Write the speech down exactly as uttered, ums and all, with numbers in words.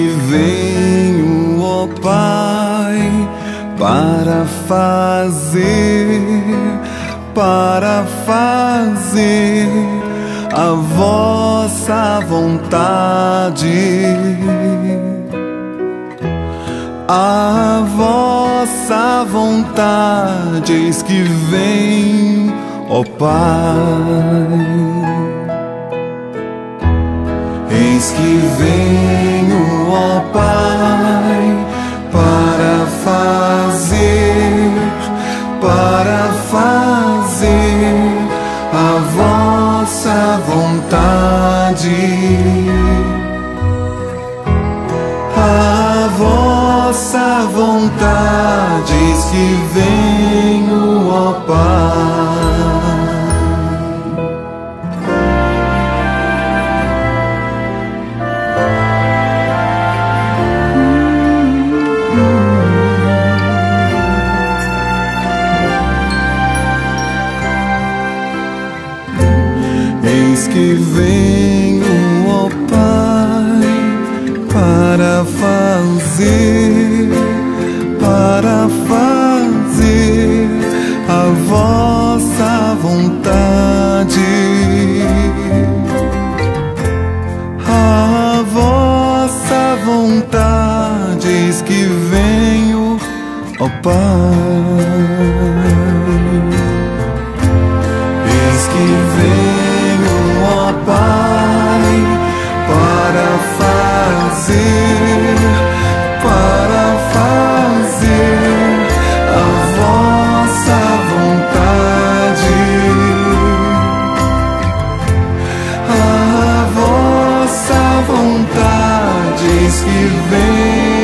que venho, ó Pai, para fazer, para fazer a vossa vontade, a vossa vontade. Eis que venho, ó Pai, eis que venho, ó Pai, para fazer, para fazer a vossa vontade, a vossa vontade. Eis que venho, ó Pai. Eis que venho, ó Pai, para fazer, para fazer a vossa vontade, a vossa vontade. Eis que venho, ó Pai, eis que venho, ó Pai, para fazer, para fazer a vossa vontade, a vossa vontade. Eis que venho,